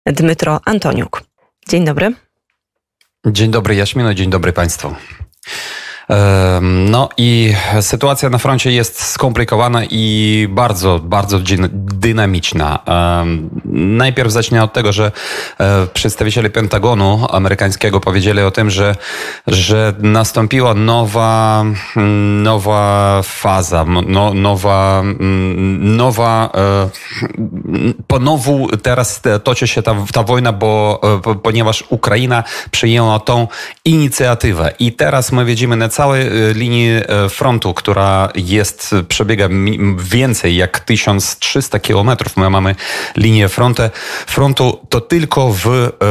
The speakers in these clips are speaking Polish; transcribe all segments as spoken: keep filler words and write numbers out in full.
Dmytro Antoniuk. Dzień dobry. Dzień dobry Jaśmino, dzień dobry Państwu. No i sytuacja na froncie jest skomplikowana i bardzo, bardzo dynamiczna. Najpierw zacznę od tego, że przedstawiciele Pentagonu amerykańskiego powiedzieli o tym, że, że nastąpiła nowa, nowa faza, no, nowa, nowa, ponownie teraz toczy się ta, ta wojna, bo, ponieważ Ukraina przyjęła tą inicjatywę i teraz my widzimy na całej linii frontu, która jest, przebiega więcej jak tysiąc trzysta kilometrów. My mamy linię frontu, frontu to tylko w,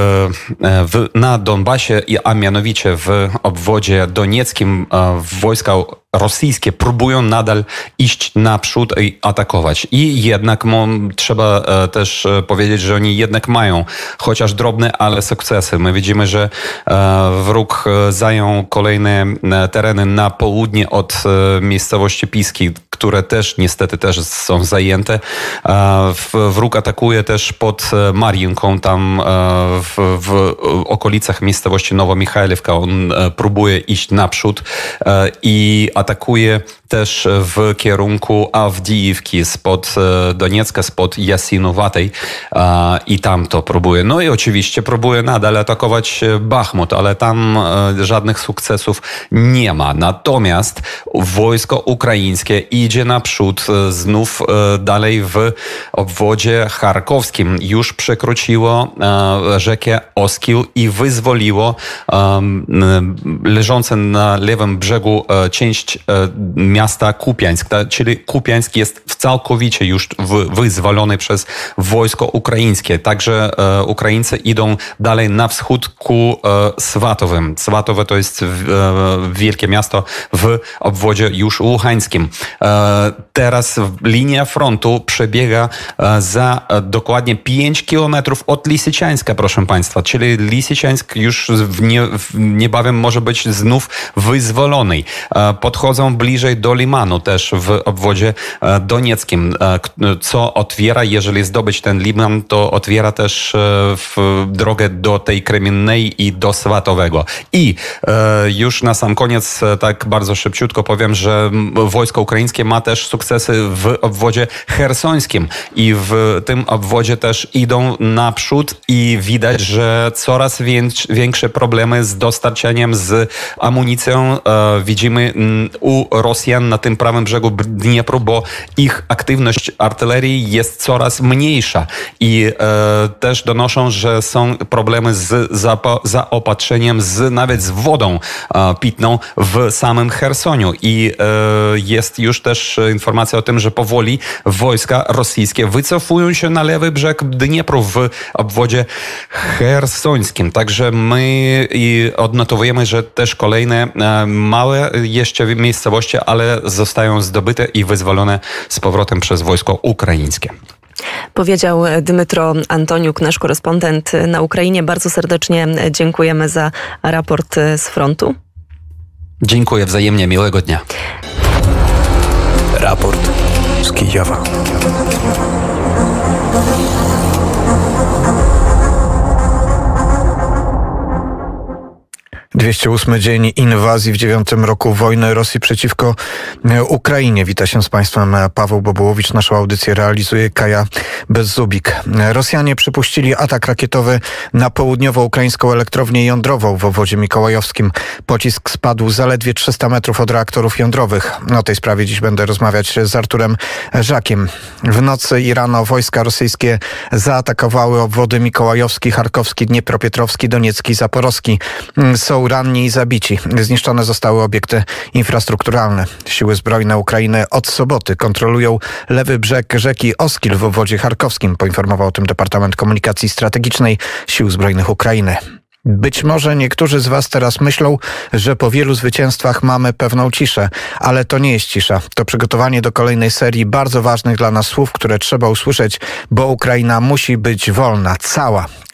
w, na Donbasie, a mianowicie w obwodzie donieckim wojska rosyjskie próbują nadal iść naprzód i atakować. I jednak trzeba też powiedzieć, że oni jednak mają chociaż drobne, ale sukcesy. My widzimy, że wróg zajął kolejne tereny na południe od miejscowości Piski, które też niestety też są zajęte. Wróg atakuje też pod Mariinką, tam w, w okolicach miejscowości Nowa Michajlówka. On próbuje iść naprzód i atakuje też w kierunku Awdijiwki spod Doniecka, spod Jasinowatej i tam to próbuje. No i oczywiście próbuje nadal atakować Bachmut, ale tam żadnych sukcesów nie ma. Natomiast wojsko ukraińskie idzie naprzód znów dalej w obwodzie charkowskim. Już przekroczyło rzekę Oskil i wyzwoliło leżące na lewym brzegu część miasta Kupiańsk, czyli Kupiańsk jest całkowicie już wyzwolony przez wojsko ukraińskie. Także e, Ukraińcy idą dalej na wschód ku e, Swatowym. Swatowe to jest e, wielkie miasto w obwodzie już łuhańskim. E, teraz linia frontu przebiega e, za e, dokładnie pięć kilometrów od Lisiczańska, proszę Państwa. Czyli Lisiczańsk już w nie, w niebawem może być znów wyzwolony. E, podchodzą bliżej do Limanu też w obwodzie donieckim, co otwiera, jeżeli zdobyć ten Liman, to otwiera też w drogę do tej Kremiennej i do Swatowego. I już na sam koniec, tak bardzo szybciutko powiem, że wojsko ukraińskie ma też sukcesy w obwodzie chersońskim i w tym obwodzie też idą naprzód i widać, że coraz większe problemy z dostarczaniem, z amunicją widzimy u Rosjan na tym prawym brzegu Dniepru, bo ich aktywność artylerii jest coraz mniejsza i e, też donoszą, że są problemy z zaopatrzeniem, z, nawet z wodą e, pitną w samym Chersoniu i e, jest już też informacja o tym, że powoli wojska rosyjskie wycofują się na lewy brzeg Dniepru w obwodzie chersońskim. Także my i odnotowujemy, że też kolejne e, małe jeszcze miejscowości, ale zostają zdobyte i wyzwolone z powrotem przez wojsko ukraińskie. Powiedział Dmytro Antoniuk, nasz korespondent na Ukrainie. Bardzo serdecznie dziękujemy za raport z frontu. Dziękuję wzajemnie. Miłego dnia. Raport z Kijowa. dwieście ósmy dzień inwazji w dziewiątym roku wojny Rosji przeciwko Ukrainie. Wita się z Państwem Paweł Bobołowicz. Naszą audycję realizuje Kaja Bezzubik. Rosjanie przypuścili atak rakietowy na południowo-ukraińską elektrownię jądrową w obwodzie mikołajowskim. Pocisk spadł zaledwie trzysta metrów od reaktorów jądrowych. O tej sprawie dziś będę rozmawiać z Arturem Żakiem. W nocy i rano wojska rosyjskie zaatakowały obwody mikołajowski, charkowski, dniepropietrowski, doniecki, zaporowski. Są ranni i zabici. Zniszczone zostały obiekty infrastrukturalne. Siły zbrojne Ukrainy od soboty kontrolują lewy brzeg rzeki Oskil w obwodzie charkowskim, poinformował o tym Departament Komunikacji Strategicznej Sił Zbrojnych Ukrainy. Być może niektórzy z Was teraz myślą, że po wielu zwycięstwach mamy pewną ciszę, ale to nie jest cisza. To przygotowanie do kolejnej serii bardzo ważnych dla nas słów, które trzeba usłyszeć, bo Ukraina musi być wolna, cała.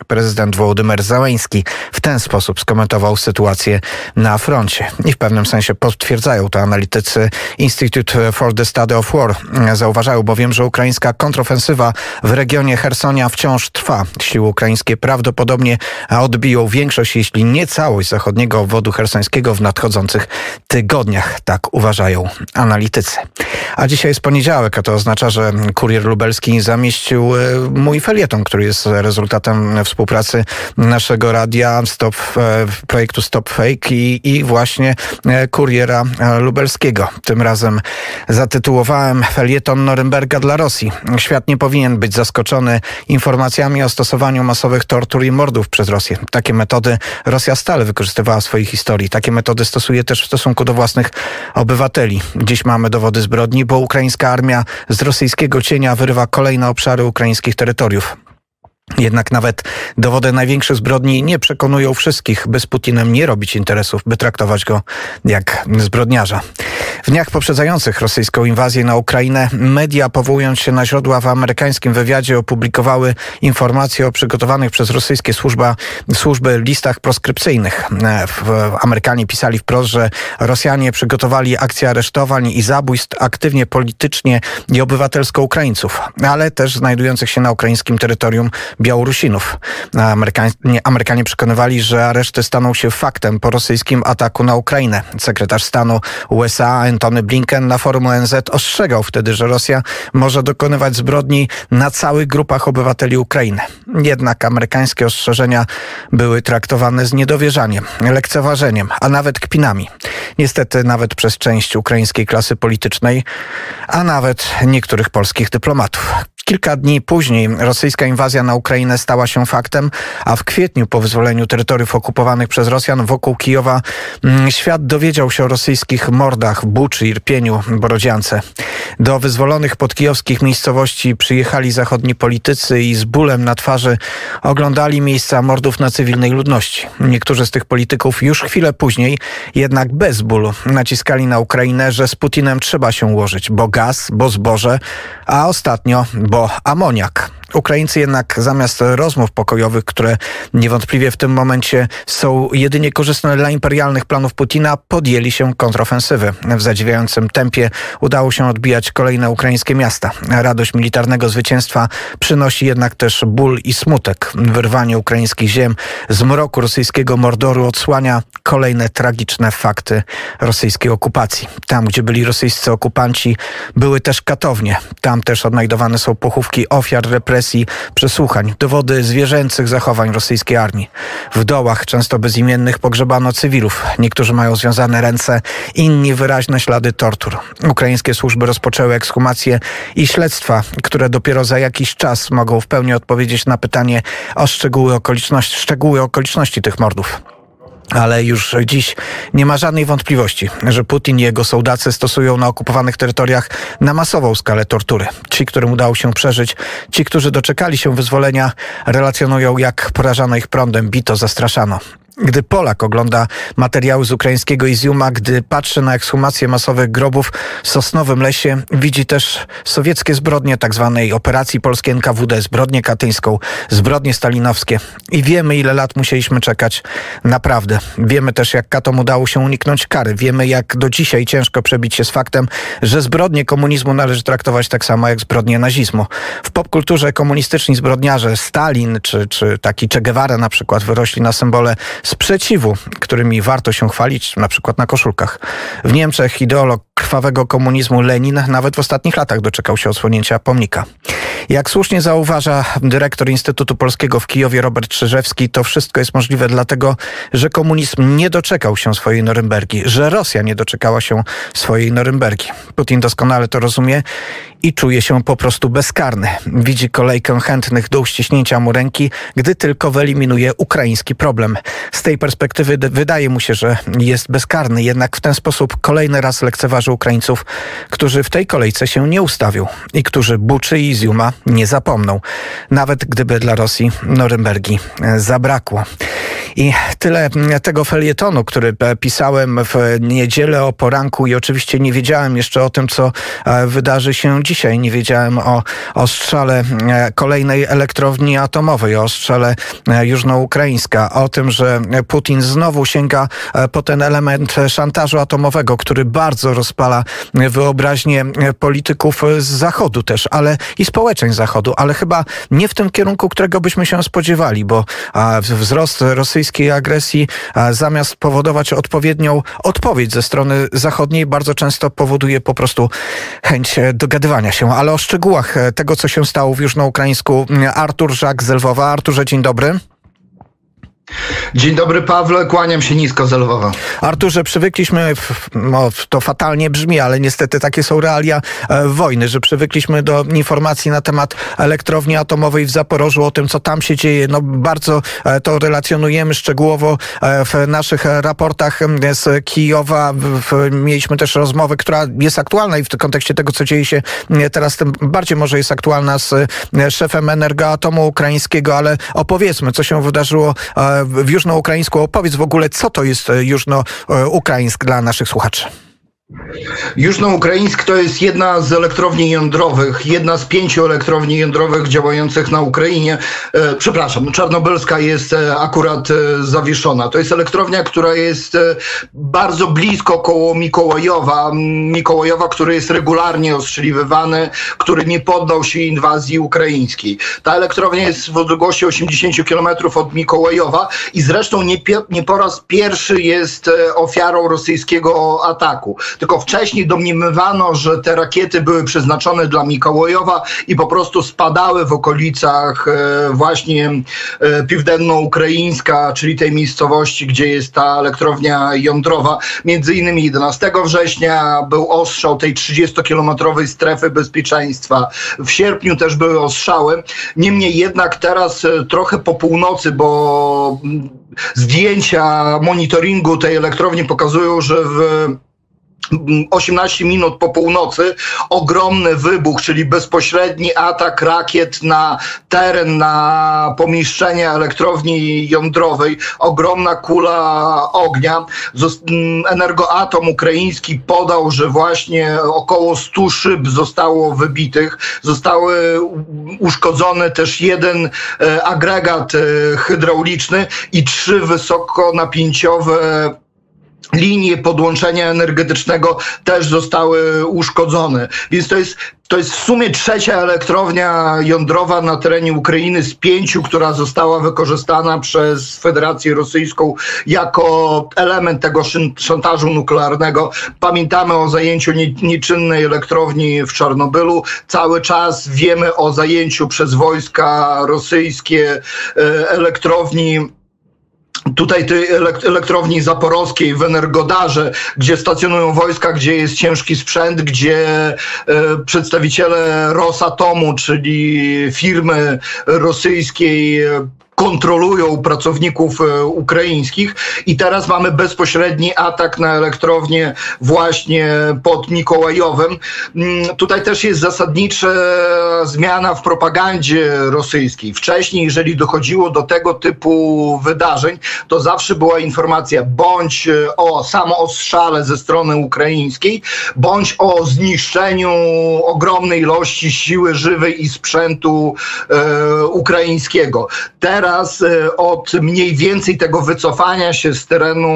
prezydent Wołodymyr Zełenski w ten sposób skomentował sytuację na froncie. I w pewnym sensie potwierdzają to analitycy Institute for the Study of War. Zauważają bowiem, że ukraińska kontrofensywa w regionie Chersonia wciąż trwa. Siły ukraińskie prawdopodobnie odbiją większość, jeśli nie całość zachodniego obwodu chersońskiego w nadchodzących tygodniach. Tak uważają analitycy. A dzisiaj jest poniedziałek, a to oznacza, że Kurier Lubelski zamieścił mój felieton, który jest rezultatem współpracy naszego radia Stop, projektu Stop Fake i, i właśnie Kuriera Lubelskiego. Tym razem zatytułowałem felieton Norymberga dla Rosji. Świat nie powinien być zaskoczony informacjami o stosowaniu masowych tortur i mordów przez Rosję. Takie metody Rosja stale wykorzystywała w swojej historii. Takie metody stosuje też w stosunku do własnych obywateli. Dziś mamy dowody zbrodni, bo ukraińska armia z rosyjskiego cienia wyrywa kolejne obszary ukraińskich terytoriów. Jednak nawet dowody największych zbrodni nie przekonują wszystkich, by z Putinem nie robić interesów, by traktować go jak zbrodniarza. W dniach poprzedzających rosyjską inwazję na Ukrainę media, powołując się na źródła w amerykańskim wywiadzie, opublikowały informacje o przygotowanych przez rosyjskie służba, służby listach proskrypcyjnych. Amerykanie pisali wprost, że Rosjanie przygotowali akcję aresztowań i zabójstw aktywnie politycznie i obywatelsko Ukraińców, ale też znajdujących się na ukraińskim terytorium Białorusinów. Amerykanie, Amerykanie przekonywali, że areszty staną się faktem po rosyjskim ataku na Ukrainę. Sekretarz stanu U S A Antony Blinken na forum O N Z ostrzegał wtedy, że Rosja może dokonywać zbrodni na całych grupach obywateli Ukrainy. Jednak amerykańskie ostrzeżenia były traktowane z niedowierzaniem, lekceważeniem, a nawet kpinami. Niestety nawet przez część ukraińskiej klasy politycznej, a nawet niektórych polskich dyplomatów. Kilka dni później rosyjska inwazja na Ukrainę stała się faktem, a w kwietniu po wyzwoleniu terytoriów okupowanych przez Rosjan wokół Kijowa świat dowiedział się o rosyjskich mordach w Buczy, Irpieniu, Borodziance. Do wyzwolonych podkijowskich miejscowości przyjechali zachodni politycy i z bólem na twarzy oglądali miejsca mordów na cywilnej ludności. Niektórzy z tych polityków już chwilę później, jednak bez bólu, naciskali na Ukrainę, że z Putinem trzeba się ułożyć, bo gaz, bo zboże, a ostatnio bo amoniak. Ukraińcy jednak zamiast rozmów pokojowych, które niewątpliwie w tym momencie są jedynie korzystne dla imperialnych planów Putina, podjęli się kontrofensywy. W zadziwiającym tempie udało się odbijać kolejne ukraińskie miasta. Radość militarnego zwycięstwa przynosi jednak też ból i smutek. Wyrwanie ukraińskich ziem z mroku rosyjskiego mordoru odsłania kolejne tragiczne fakty rosyjskiej okupacji. Tam, gdzie byli rosyjscy okupanci, były też katownie. Tam też odnajdowane są pochówki ofiar represji, przesłuchań, dowody zwierzęcych zachowań rosyjskiej armii. W dołach, często bezimiennych, pogrzebano cywilów. Niektórzy mają związane ręce, inni wyraźne ślady tortur. Ukraińskie służby rozpoczęły ekshumacje i śledztwa, które dopiero za jakiś czas mogą w pełni odpowiedzieć na pytanie o szczegóły okoliczności, szczegóły okoliczności tych mordów. Ale już dziś nie ma żadnej wątpliwości, że Putin i jego sołdacy stosują na okupowanych terytoriach na masową skalę tortury. Ci, którym udało się przeżyć, ci, którzy doczekali się wyzwolenia, relacjonują, jak porażano ich prądem, bito, zastraszano. Gdy Polak ogląda materiały z ukraińskiego Iziuma, gdy patrzy na ekshumację masowych grobów w Sosnowym Lesie, widzi też sowieckie zbrodnie tzw. operacji polskiej N K W D, zbrodnię katyńską, zbrodnie stalinowskie. I wiemy, ile lat musieliśmy czekać. Naprawdę. Wiemy też, jak katom udało się uniknąć kary. Wiemy, jak do dzisiaj ciężko przebić się z faktem, że zbrodnie komunizmu należy traktować tak samo jak zbrodnie nazizmu. W popkulturze komunistyczni zbrodniarze, Stalin czy, czy taki Che Guevara na przykład, wyrośli na symbole sprzeciwu, którymi warto się chwalić, na przykład na koszulkach. W Niemczech ideolog krwawego komunizmu Lenin nawet w ostatnich latach doczekał się odsłonięcia pomnika. Jak słusznie zauważa dyrektor Instytutu Polskiego w Kijowie Robert Czyżewski, to wszystko jest możliwe dlatego, że komunizm nie doczekał się swojej Norymbergi, że Rosja nie doczekała się swojej Norymbergi. Putin doskonale to rozumie i czuje się po prostu bezkarny. Widzi kolejkę chętnych do uściśnięcia mu ręki, gdy tylko wyeliminuje ukraiński problem. Z tej perspektywy wydaje mu się, że jest bezkarny, jednak w ten sposób kolejny raz lekceważy Ukraińców, którzy w tej kolejce się nie ustawią i którzy Buczy i Iziuma nie zapomną, nawet gdyby dla Rosji Norymbergi zabrakło. I tyle tego felietonu, który pisałem w niedzielę o poranku i oczywiście nie wiedziałem jeszcze o tym, co wydarzy się dzisiaj. Nie wiedziałem o ostrzale kolejnej elektrowni atomowej, o ostrzale jużnoukraińska, o tym, że Putin znowu sięga po ten element szantażu atomowego, który bardzo rozpala wyobraźnię polityków z Zachodu też, ale i społeczeństw Zachodu, ale chyba nie w tym kierunku, którego byśmy się spodziewali, bo wzrost rosyjskiej agresji zamiast powodować odpowiednią odpowiedź ze strony zachodniej bardzo często powoduje po prostu chęć dogadywania się. Ale o szczegółach tego, co się stało w Jużnoukraińsku, Artur Żak z Lwowa. Arturze, dzień dobry. Dzień dobry, Pawle, kłaniam się nisko z Lwowa. Arturze, przywykliśmy, no, to fatalnie brzmi, ale niestety takie są realia e, wojny, że przywykliśmy do informacji na temat elektrowni atomowej w Zaporożu, o tym, co tam się dzieje. No bardzo e, to relacjonujemy szczegółowo e, w naszych raportach z Kijowa. W, mieliśmy też rozmowę, która jest aktualna i w kontekście tego, co dzieje się teraz, tym bardziej może jest aktualna z szefem Energoatomu ukraińskiego, ale opowiedzmy, co się wydarzyło e, w Jużnoukraińsku. Opowiedz w ogóle, co to jest Jużnoukraińsk dla naszych słuchaczy. Jużnoukraińsk to jest jedna z elektrowni jądrowych, jedna z pięciu elektrowni jądrowych działających na Ukrainie. E, przepraszam, Czarnobylska jest e, akurat e, zawieszona. To jest elektrownia, która jest e, bardzo blisko koło Mikołajowa. Mikołajowa, który jest regularnie ostrzeliwywany, który nie poddał się inwazji ukraińskiej. Ta elektrownia jest w odległości osiemdziesiąt kilometrów od Mikołajowa i zresztą nie, nie po raz pierwszy jest e, ofiarą rosyjskiego ataku. Tylko wcześniej domniemywano, że te rakiety były przeznaczone dla Mikołajowa i po prostu spadały w okolicach e, właśnie e, piwdenno-ukraińska, czyli tej miejscowości, gdzie jest ta elektrownia jądrowa. Między innymi jedenastego września był ostrzał tej trzydziestokilometrowej strefy bezpieczeństwa. W sierpniu też były ostrzały. Niemniej jednak teraz e, trochę po północy, bo zdjęcia monitoringu tej elektrowni pokazują, że w osiemnaście minut po północy ogromny wybuch, czyli bezpośredni atak rakiet na teren, na pomieszczenie elektrowni jądrowej, ogromna kula ognia. Energoatom ukraiński podał, że właśnie około stu szyb zostało wybitych, zostały uszkodzone też jeden agregat hydrauliczny i trzy wysokonapięciowe linie podłączenia energetycznego też zostały uszkodzone. Więc to jest, to jest w sumie trzecia elektrownia jądrowa na terenie Ukrainy z pięciu, która została wykorzystana przez Federację Rosyjską jako element tego szantażu nuklearnego. Pamiętamy o zajęciu nieczynnej elektrowni w Czarnobylu. Cały czas wiemy o zajęciu przez wojska rosyjskie elektrowni tutaj tej elektrowni zaporowskiej w Energodarze, gdzie stacjonują wojska, gdzie jest ciężki sprzęt, gdzie e, przedstawiciele Rosatomu, czyli firmy rosyjskiej, e, kontrolują pracowników e, ukraińskich i teraz mamy bezpośredni atak na elektrownię właśnie pod Mikołajowem. Mm, tutaj też jest zasadnicza zmiana w propagandzie rosyjskiej. Wcześniej, jeżeli dochodziło do tego typu wydarzeń, to zawsze była informacja bądź o samoostrzale ze strony ukraińskiej, bądź o zniszczeniu ogromnej ilości siły żywej i sprzętu e, ukraińskiego. Teraz Teraz od mniej więcej tego wycofania się z terenu,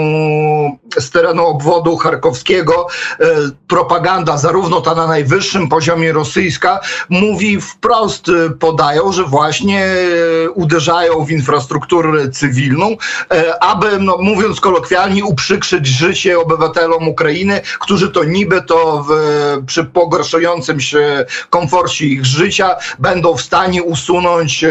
z terenu obwodu charkowskiego propaganda, zarówno ta na najwyższym poziomie rosyjska, mówi wprost, podają, że właśnie uderzają w infrastrukturę cywilną, aby, no, mówiąc kolokwialnie, uprzykrzyć życie obywatelom Ukrainy, którzy to niby to w, przy pogarszającym się komforcie ich życia będą w stanie usunąć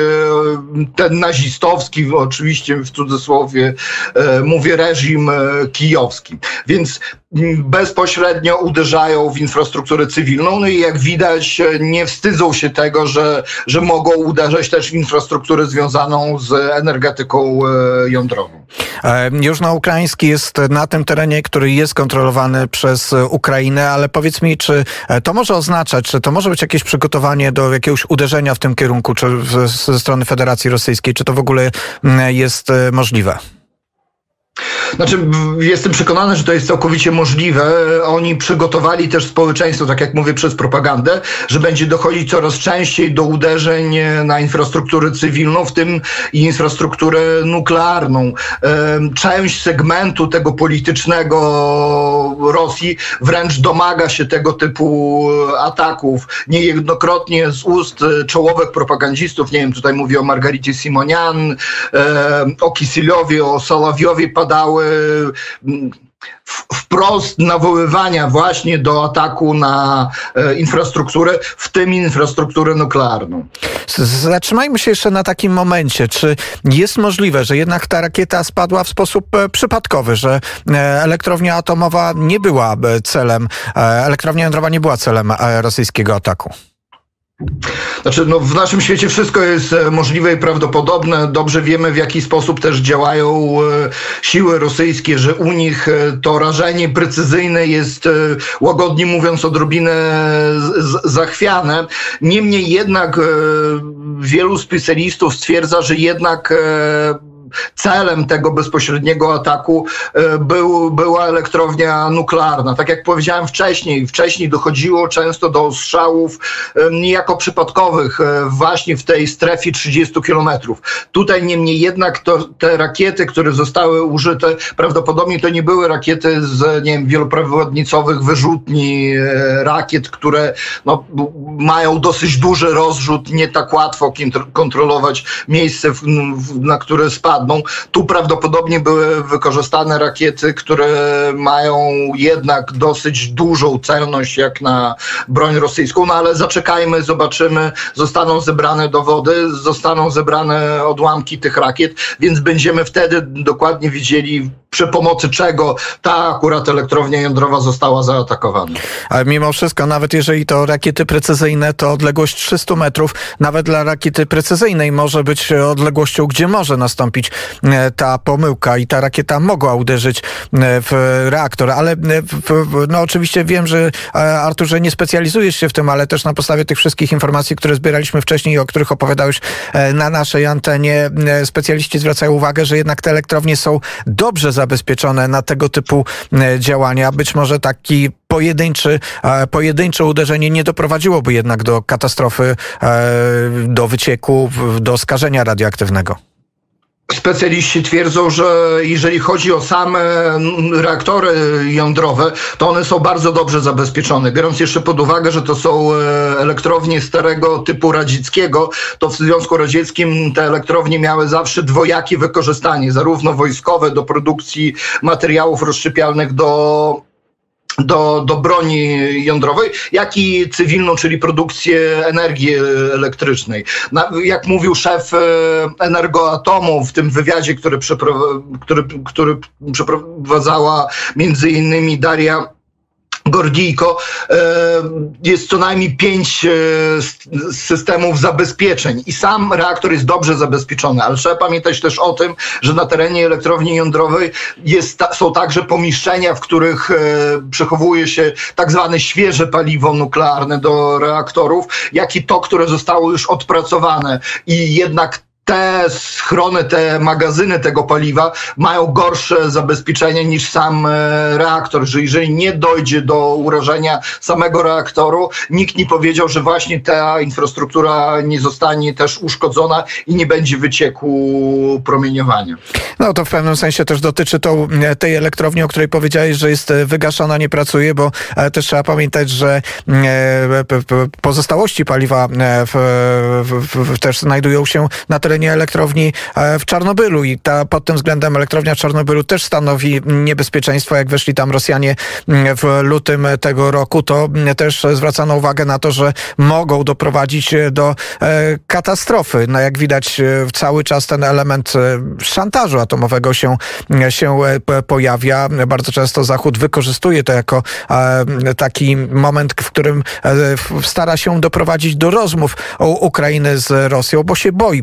ten nazistowski, oczywiście w cudzysłowie e, mówię, reżim e, kijowski. Więc bezpośrednio uderzają w infrastrukturę cywilną, no i jak widać nie wstydzą się tego, że, że mogą uderzać też w infrastrukturę związaną z energetyką e, jądrową. Jużnoukraiński jest na tym terenie, który jest kontrolowany przez Ukrainę, ale powiedz mi, czy to może oznaczać, czy to może być jakieś przygotowanie do jakiegoś uderzenia w tym kierunku, czy ze strony Federacji Rosyjskiej, czy to w ogóle jest możliwe? Znaczy, jestem przekonany, że to jest całkowicie możliwe. Oni przygotowali też społeczeństwo, tak jak mówię, przez propagandę, że będzie dochodzić coraz częściej do uderzeń na infrastrukturę cywilną, w tym i infrastrukturę nuklearną. Część segmentu tego politycznego Rosji wręcz domaga się tego typu ataków. Niejednokrotnie z ust czołowych propagandzistów, nie wiem, tutaj mówię o Margaricie Simonian, o Kisiliowie, o Solowiowie padały wprost nawoływania właśnie do ataku na e, infrastrukturę, w tym infrastrukturę nuklearną. Zatrzymajmy się jeszcze na takim momencie. Czy jest możliwe, że jednak ta rakieta spadła w sposób e, przypadkowy, że e, elektrownia atomowa nie była celem, e, elektrownia jądrowa nie była celem e, rosyjskiego ataku? Znaczy, no, w naszym świecie wszystko jest możliwe i prawdopodobne. Dobrze wiemy, w jaki sposób też działają e, siły rosyjskie, że u nich e, to rażenie precyzyjne jest, e, łagodnie mówiąc, odrobinę z, zachwiane. Niemniej jednak e, wielu specjalistów stwierdza, że jednak e, celem tego bezpośredniego ataku był, była elektrownia nuklearna. Tak jak powiedziałem wcześniej, wcześniej dochodziło często do ostrzałów niejako przypadkowych właśnie w tej strefie trzydziestu kilometrów. Tutaj niemniej jednak to, te rakiety, które zostały użyte, prawdopodobnie to nie były rakiety z, nie wiem, wieloprowadnicowych wyrzutni rakiet, które no, mają dosyć duży rozrzut, nie tak łatwo kontrolować miejsce, w, w, na które spadł. Tu prawdopodobnie były wykorzystane rakiety, które mają jednak dosyć dużą celność jak na broń rosyjską, no ale zaczekajmy, zobaczymy, zostaną zebrane dowody, zostaną zebrane odłamki tych rakiet, więc będziemy wtedy dokładnie widzieli, przy pomocy czego ta akurat elektrownia jądrowa została zaatakowana. Ale mimo wszystko, nawet jeżeli to rakiety precyzyjne, to odległość trzysta metrów, nawet dla rakiety precyzyjnej może być odległością, gdzie może nastąpić ta pomyłka i ta rakieta mogła uderzyć w reaktor. Ale no oczywiście wiem, że Arturze nie specjalizujesz się w tym, ale też na podstawie tych wszystkich informacji, które zbieraliśmy wcześniej i o których opowiadałeś na naszej antenie, specjaliści zwracają uwagę, że jednak te elektrownie są dobrze zabezpieczone na tego typu działania. Być może taki pojedynczy, pojedyncze uderzenie nie doprowadziłoby jednak do katastrofy, do wycieku, do skażenia radioaktywnego. Specjaliści twierdzą, że jeżeli chodzi o same reaktory jądrowe, to one są bardzo dobrze zabezpieczone. Biorąc jeszcze pod uwagę, że to są elektrownie starego typu radzieckiego, to w Związku Radzieckim te elektrownie miały zawsze dwojakie wykorzystanie, zarówno wojskowe do produkcji materiałów rozszczepialnych do Do, do broni jądrowej, jak i cywilną, czyli produkcję energii elektrycznej. Na, jak mówił szef Energoatomu w tym wywiadzie, który, przepro, który, który przeprowadzała między innymi Daria Gordijko, jest co najmniej pięć systemów zabezpieczeń i sam reaktor jest dobrze zabezpieczony, ale trzeba pamiętać też o tym, że na terenie elektrowni jądrowej jest, są także pomieszczenia, w których przechowuje się tak zwane świeże paliwo nuklearne do reaktorów, jak i to, które zostało już odpracowane i jednak te schrony, te magazyny tego paliwa mają gorsze zabezpieczenie niż sam reaktor, że jeżeli nie dojdzie do urażenia samego reaktoru, nikt nie powiedział, że właśnie ta infrastruktura nie zostanie też uszkodzona i nie będzie wycieku promieniowania. No to w pewnym sensie też dotyczy to tej elektrowni, o której powiedziałeś, że jest wygaszona, nie pracuje, bo też trzeba pamiętać, że pozostałości paliwa w, w, w, też znajdują się na terenie elektrowni w Czarnobylu i ta, pod tym względem elektrownia w Czarnobylu też stanowi niebezpieczeństwo. Jak weszli tam Rosjanie w lutym tego roku, to też zwracano uwagę na to, że mogą doprowadzić do katastrofy. No jak widać, cały czas ten element szantażu atomowego się, się pojawia. Bardzo często Zachód wykorzystuje to jako taki moment, w którym stara się doprowadzić do rozmów Ukrainy z Rosją, bo się boi po prostu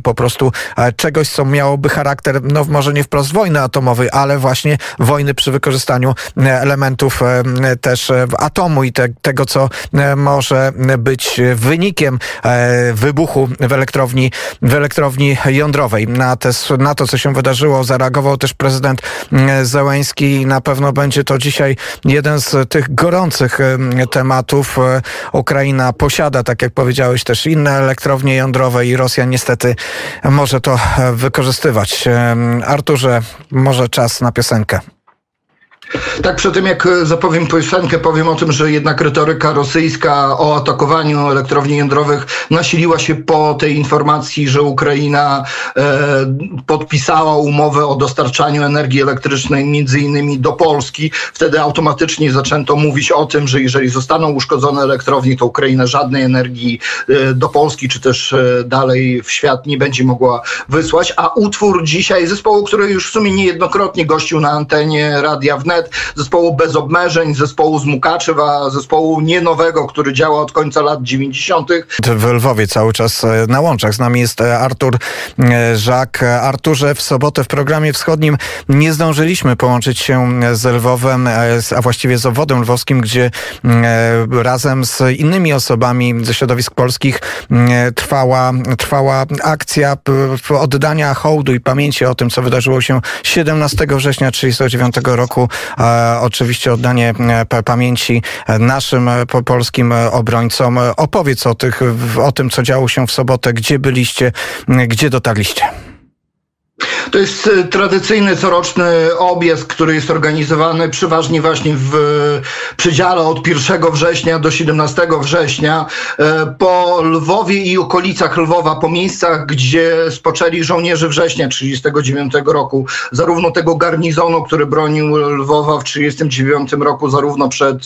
elementu czegoś, co miałoby charakter, no może nie wprost wojny atomowej, ale właśnie wojny przy wykorzystaniu elementów też atomu i te, tego, co może być wynikiem wybuchu w elektrowni, w elektrowni jądrowej. Na, te, na to, co się wydarzyło, zareagował też prezydent Zełenski i na pewno będzie to dzisiaj jeden z tych gorących tematów. Ukraina posiada, tak jak powiedziałeś, też inne elektrownie jądrowe i Rosja niestety może to wykorzystywać. Arturze, może czas na piosenkę. Tak, przy tym jak zapowiem piosenkę, powiem o tym, że jednak retoryka rosyjska o atakowaniu elektrowni jądrowych nasiliła się po tej informacji, że Ukraina e, podpisała umowę o dostarczaniu energii elektrycznej między innymi do Polski. Wtedy automatycznie zaczęto mówić o tym, że jeżeli zostaną uszkodzone elektrownie, to Ukraina żadnej energii e, do Polski, czy też e, dalej w świat nie będzie mogła wysłać. A utwór dzisiaj zespołu, który już w sumie niejednokrotnie gościł na antenie Radia Wnet, zespołu Bez Obmierzeń, zespołu z Mukaczewa, zespołu nie nowego, który działa od końca lat dziewięćdziesiątych. W Lwowie cały czas na łączach. Z nami jest Artur Żak. Arturze, w sobotę w programie wschodnim nie zdążyliśmy połączyć się z Lwowem, a właściwie z obwodem lwowskim, gdzie razem z innymi osobami ze środowisk polskich trwała, trwała akcja oddania hołdu i pamięci o tym, co wydarzyło się siedemnastego września tysiąc dziewięćset trzydziestego dziewiątego roku. E, oczywiście oddanie e, pamięci naszym e, polskim obrońcom. Opowiedz o, tych, o tym, co działo się w sobotę, gdzie byliście, gdzie dotarliście. To jest tradycyjny, coroczny objazd, który jest organizowany przeważnie właśnie w przedziale od pierwszego września do siedemnastego września po Lwowie i okolicach Lwowa, po miejscach, gdzie spoczęli żołnierze września tysiąc dziewięćset trzydziestego dziewiątego roku, zarówno tego garnizonu, który bronił Lwowa w tysiąc dziewięćset trzydziestym dziewiątym roku, zarówno przed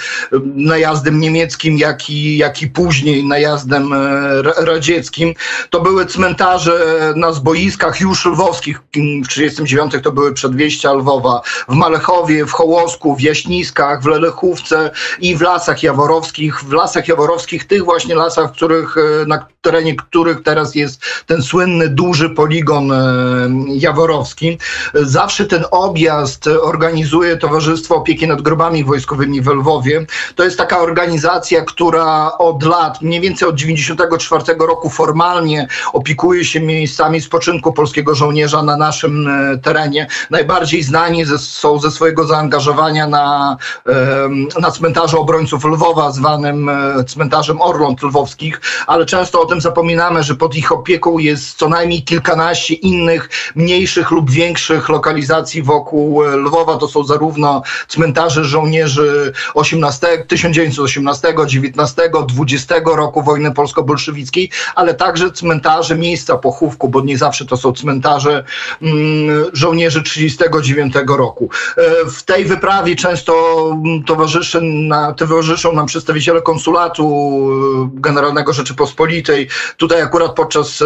najazdem niemieckim, jak i, jak i później najazdem radzieckim. To były cmentarze na zboiskach już lwowskich. W tysiąc dziewięćset trzydziestym dziewiątym to były przedwieścia Lwowa, w Malechowie, w Hołosku, w Jaśniskach, w Lelechówce i w Lasach Jaworowskich. W Lasach Jaworowskich, tych właśnie lasach, w których, na terenie których teraz jest ten słynny, duży poligon jaworowski. Zawsze ten objazd organizuje Towarzystwo Opieki nad Grobami Wojskowymi w Lwowie. To jest taka organizacja, która od lat, mniej więcej od tysiąc dziewięćset dziewięćdziesiątego czwartego roku formalnie opiekuje się miejscami spoczynku polskiego żołnierza na naszym terenie. Najbardziej znani ze, są ze swojego zaangażowania na, na cmentarzu obrońców Lwowa, zwanym cmentarzem Orląt Lwowskich, ale często o tym zapominamy, że pod ich opieką jest co najmniej kilkanaście innych, mniejszych lub większych lokalizacji wokół Lwowa. To są zarówno cmentarze żołnierzy tysiąc dziewięćset osiemnastego, dziewiętnastego, dwudziestego roku wojny polsko-bolszewickiej, ale także cmentarze miejsca pochówku, bo nie zawsze to są cmentarze mm, żołnierzy tysiąc dziewięćset trzydziestego dziewiątego roku. W tej wyprawie często towarzyszy na, towarzyszą nam przedstawiciele konsulatu Generalnego Rzeczypospolitej. Tutaj akurat podczas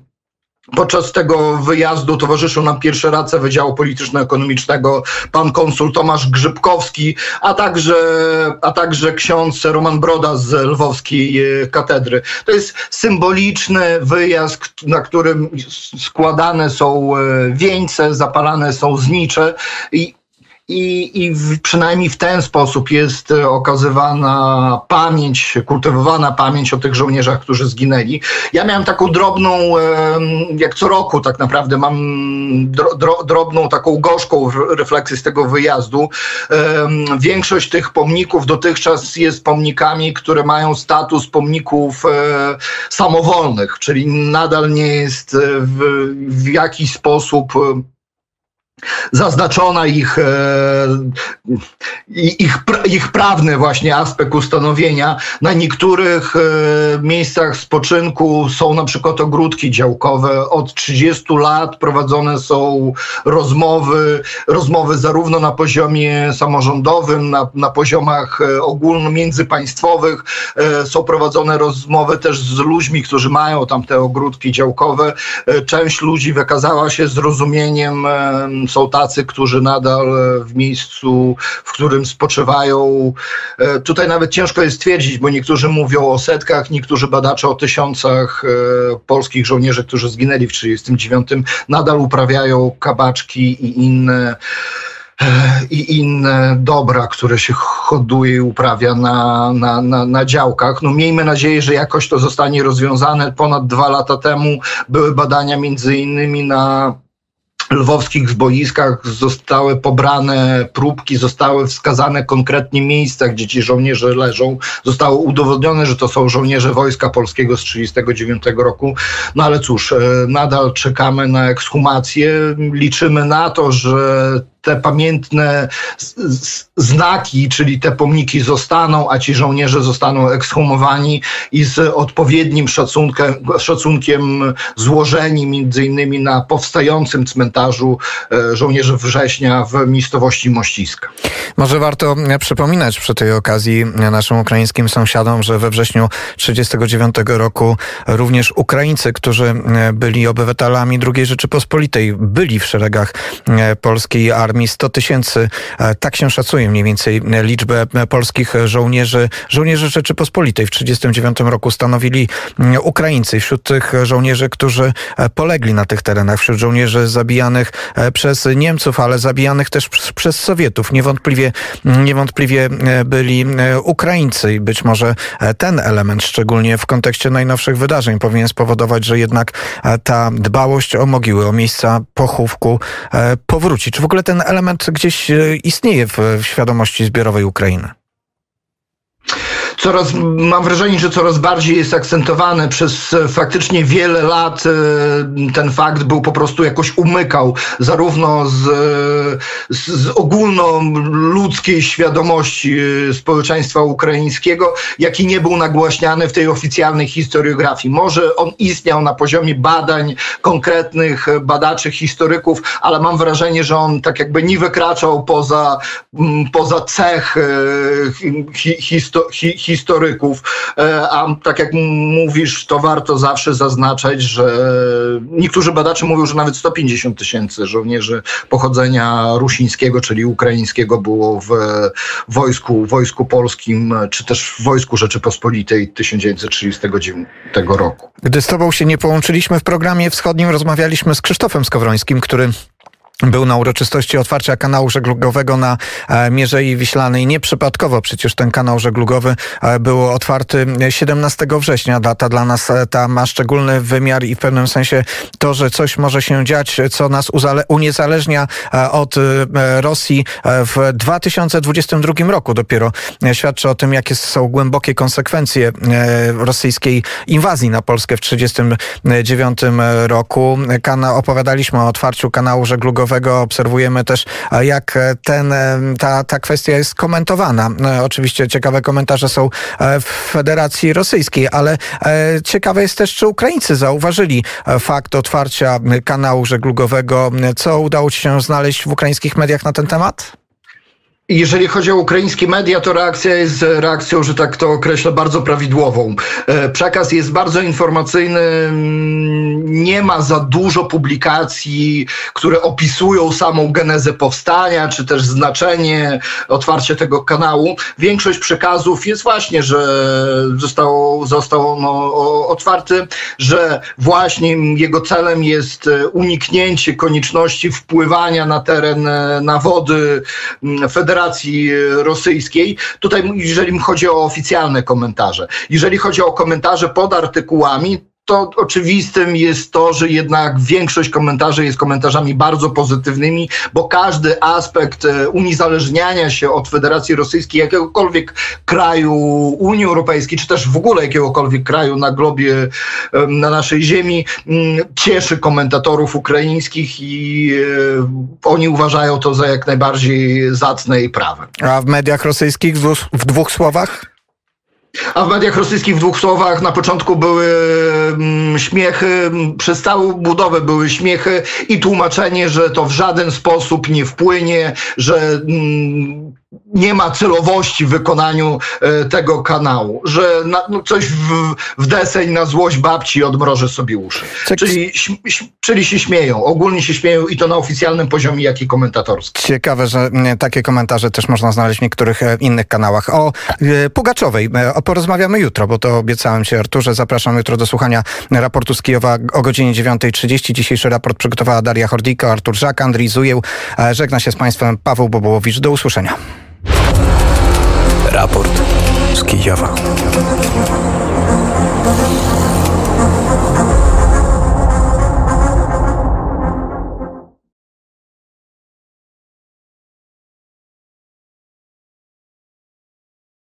Podczas tego wyjazdu towarzyszył nam pierwszy radca Wydziału Polityczno-Ekonomicznego, pan konsul Tomasz Grzybkowski, a także, a także ksiądz Roman Broda z lwowskiej katedry. To jest symboliczny wyjazd, na którym składane są wieńce, zapalane są znicze i I, I w, przynajmniej w ten sposób jest okazywana pamięć, kultywowana pamięć o tych żołnierzach, którzy zginęli. Ja miałem taką drobną, jak co roku tak naprawdę mam dro, dro, drobną, taką gorzką refleksję z tego wyjazdu. Większość tych pomników dotychczas jest pomnikami, które mają status pomników samowolnych, czyli nadal nie jest w, w jakiś sposób zaznaczona ich, e, ich, ich prawny właśnie aspekt ustanowienia. Na niektórych e, miejscach spoczynku są na przykład ogródki działkowe. Od trzydziestu lat prowadzone są rozmowy, rozmowy zarówno na poziomie samorządowym, na, na poziomach ogólno międzypaństwowych. E, są prowadzone rozmowy też z ludźmi, którzy mają tam te ogródki działkowe. E, część ludzi wykazała się zrozumieniem e, są tacy, którzy nadal w miejscu, w którym spoczywają. Tutaj nawet ciężko jest stwierdzić, bo niektórzy mówią o setkach, niektórzy badacze o tysiącach polskich żołnierzy, którzy zginęli w trzydziestym dziewiątym, nadal uprawiają kabaczki i inne i inne dobra, które się hoduje i uprawia na, na, na, na działkach. No miejmy nadzieję, że jakoś to zostanie rozwiązane. Ponad dwa lata temu były badania między innymi na lwowskich zboiskach, zostały pobrane próbki, zostały wskazane konkretnie miejsca, gdzie ci żołnierze leżą. Zostało udowodnione, że to są żołnierze Wojska Polskiego z trzydziestego dziewiątego roku. No ale cóż, nadal czekamy na ekshumację. Liczymy na to, że te pamiętne znaki, czyli te pomniki zostaną, a ci żołnierze zostaną ekshumowani i z odpowiednim szacunkiem, szacunkiem złożeni między innymi na powstającym cmentarzu żołnierzy września w miejscowości Mościska. Może warto przypominać przy tej okazji naszym ukraińskim sąsiadom, że we wrześniu trzydziestego dziewiątego roku również Ukraińcy, którzy byli obywatelami drugiej Rzeczypospolitej, byli w szeregach polskiej armii. sto tysięcy, tak się szacuje mniej więcej liczbę polskich żołnierzy, żołnierzy Rzeczypospolitej w trzydziestym dziewiątym roku stanowili Ukraińcy. Wśród tych żołnierzy, którzy polegli na tych terenach, wśród żołnierzy zabijanych przez Niemców, ale zabijanych też przez Sowietów, niewątpliwie, niewątpliwie byli Ukraińcy i być może ten element, szczególnie w kontekście najnowszych wydarzeń, powinien spowodować, że jednak ta dbałość o mogiły, o miejsca pochówku powróci. Czy w ogóle ten element gdzieś istnieje w, w świadomości zbiorowej Ukrainy? Coraz, mam wrażenie, że coraz bardziej jest akcentowany. Przez faktycznie wiele lat ten fakt był po prostu jakoś umykał zarówno z, z, z ogólnoludzkiej świadomości społeczeństwa ukraińskiego, jak i nie był nagłaśniany w tej oficjalnej historiografii. Może on istniał na poziomie badań konkretnych badaczy, historyków, ale mam wrażenie, że on tak jakby nie wykraczał poza, poza cech hi, histo, hi, historyków, a tak jak mówisz, to warto zawsze zaznaczać, że niektórzy badacze mówią, że nawet sto pięćdziesiąt tysięcy żołnierzy pochodzenia rusińskiego, czyli ukraińskiego było w wojsku, wojsku polskim, czy też w Wojsku Rzeczypospolitej tysiąc dziewięćset trzydziestego dziewiątego roku. Gdy z tobą się nie połączyliśmy w programie wschodnim, rozmawialiśmy z Krzysztofem Skowrońskim, który był na uroczystości otwarcia kanału żeglugowego na Mierzei Wiślanej. Nieprzypadkowo przecież ten kanał żeglugowy był otwarty siedemnastego września. Data dla nas ta ma szczególny wymiar i w pewnym sensie to, że coś może się dziać, co nas uniezależnia od Rosji w dwa tysiące dwudziestym drugim roku dopiero świadczy o tym, jakie są głębokie konsekwencje rosyjskiej inwazji na Polskę w trzydziestym dziewiątym roku. Kana- opowiadaliśmy o otwarciu kanału żeglugowego. Obserwujemy też, jak ten, ta, ta kwestia jest komentowana. Oczywiście ciekawe komentarze są w Federacji Rosyjskiej, ale ciekawe jest też, czy Ukraińcy zauważyli fakt otwarcia kanału żeglugowego. Co udało ci się znaleźć w ukraińskich mediach na ten temat? Jeżeli chodzi o ukraińskie media, to reakcja jest reakcją, że tak to określę, bardzo prawidłową. Przekaz jest bardzo informacyjny, nie ma za dużo publikacji, które opisują samą genezę powstania, czy też znaczenie otwarcia tego kanału. Większość przekazów jest właśnie, że został, został on otwarty, że właśnie jego celem jest uniknięcie konieczności wpływania na teren, na wody Federacji Rosyjskiej. Tutaj, jeżeli chodzi o oficjalne komentarze. Jeżeli chodzi o komentarze pod artykułami, to oczywistym jest to, że jednak większość komentarzy jest komentarzami bardzo pozytywnymi, bo każdy aspekt uniezależniania się od Federacji Rosyjskiej, jakiegokolwiek kraju Unii Europejskiej, czy też w ogóle jakiegokolwiek kraju na globie, na naszej ziemi, cieszy komentatorów ukraińskich i oni uważają to za jak najbardziej zacne i prawe. A w mediach rosyjskich w, w dwóch słowach? A w mediach rosyjskich w dwóch słowach na początku były mm, śmiechy, przez całą budowę były śmiechy i tłumaczenie, że to w żaden sposób nie wpłynie, że mm, nie ma celowości w wykonaniu tego kanału, że na, no coś w, w deseń na złość babci odmrożę sobie uszy. Tak. Czyli, czyli się śmieją, ogólnie się śmieją i to na oficjalnym poziomie, jak i komentatorskim. Ciekawe, że takie komentarze też można znaleźć w niektórych innych kanałach. O Pugaczowej porozmawiamy jutro, bo to obiecałem Ci, Arturze. Zapraszam jutro do słuchania raportu z Kijowa o godzinie dziewiąta trzydzieści. Dzisiejszy raport przygotowała Daria Hordiko, Artur Żak, Andrzej Zujieł. Żegna się z Państwem Paweł Bobołowicz. Do usłyszenia. Raport z Kijowa.